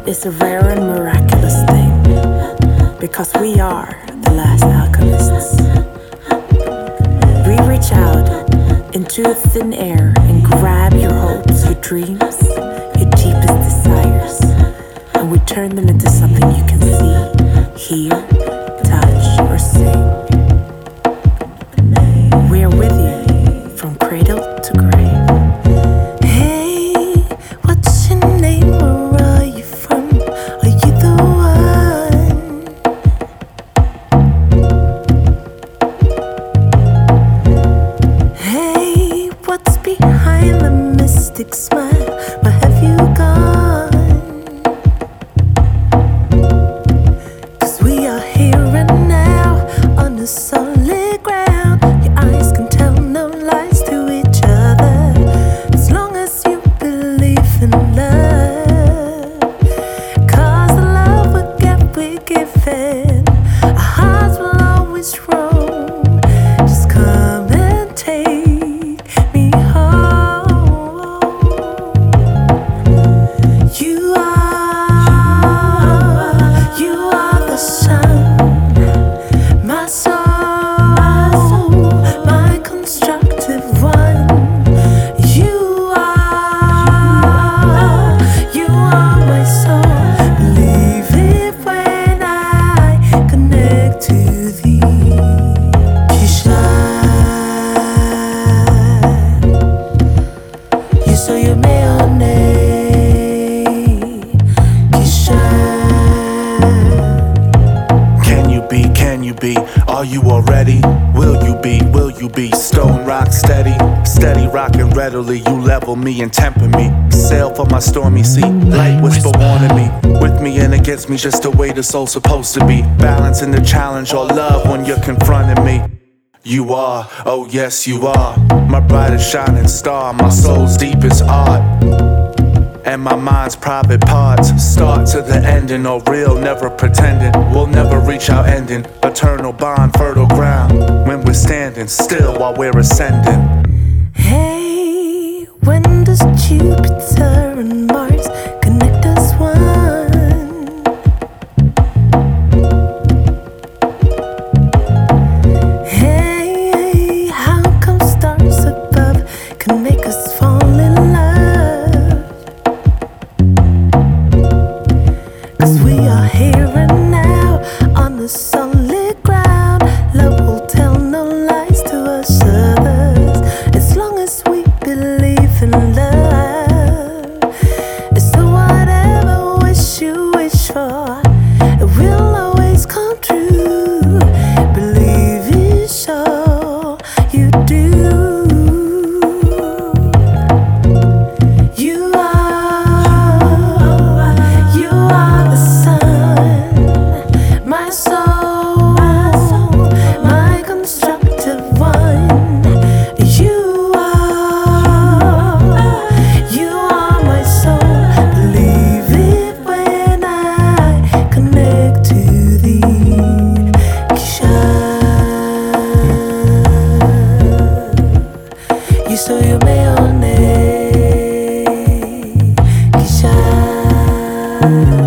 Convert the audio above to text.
It's a rare and miraculous thing, because we are the last alchemists. We reach out into thin air and grab your hopes, your dreams, your deepest desires, and we turn them into something you can see, hear, touch, or sing. We are with you from cradle to grave. Hey, what's your name? Where are you from? Are you the one? Hey, what's behind the mystic smile? Where have you gone? 'Cause we are here and now on the solid ground. Your eyes can tell no lies to each other, as long as you believe in love. 'Cause the love we get, we give it. Our hearts will always roam. Just come and take me home. You are the sun, my soul, my constructive one. You are my soul. Believe it when I connect to thee. Kisha, you soy el meone. Kisha. Can you be, are you already? Will you be stone rock steady? Steady rocking readily, you level me and temper me. Sail for my stormy sea, light whisper warning me. With me and against me, just the way the soul's supposed to be. Balancing the challenge or love when you're confronting me. You are, oh yes you are, my brightest shining star, my soul's deepest art. And my mind's private parts, start to the ending, or real, never pretending. We'll never reach our ending, eternal bond, fertile ground. When we're standing still while we're ascending. Hey, when does Jupiter and Mars connect as one? Hey, how come stars above can make us fall in love? 'Cause we are here and now on the solid ground. Love will tell no lies to us others, as long as we believe in love. So whatever wish you wish for, it will always come true. Believe it, sure you do. You are the sun, my soul, my constructive one. You are my soul. Believe it when I connect to thee. Kisha, you soy el meone. Kisha.